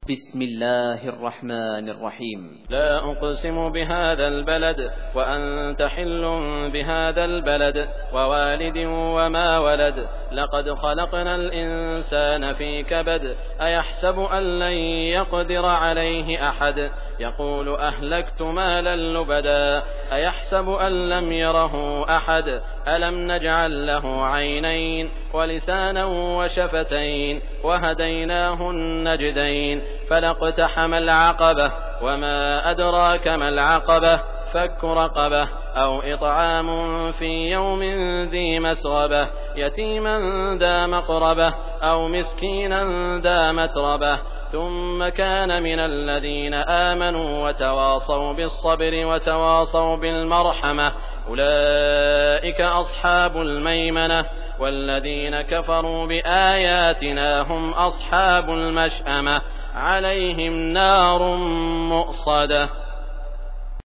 بسم الله الرحمن الرحيم. لا أقسم بهذا البلد وأنت حل بهذا البلد ووالد وما ولد لقد خلقنا الإنسان في كبد أيحسب أن لن يقدر عليه أحد يقول أهلكت مالا لبدا أيحسب أن لم يره أحد ألم نجعل له عينين ولسانا وشفتين وهديناه النجدين فلاقتحم العقبة وما أدراك ما العقبة فك رقبة أو إطعام في يوم ذي مسغبة يتيما ذا مقربة أو مسكينا ذا متربة ثم كان من الذين آمنوا وتواصوا بالصبر وتواصوا بالمرحمة أولئك أصحاب الميمنة والذين كفروا بآياتنا هم أصحاب المشأمة عليهم نار مؤصدة.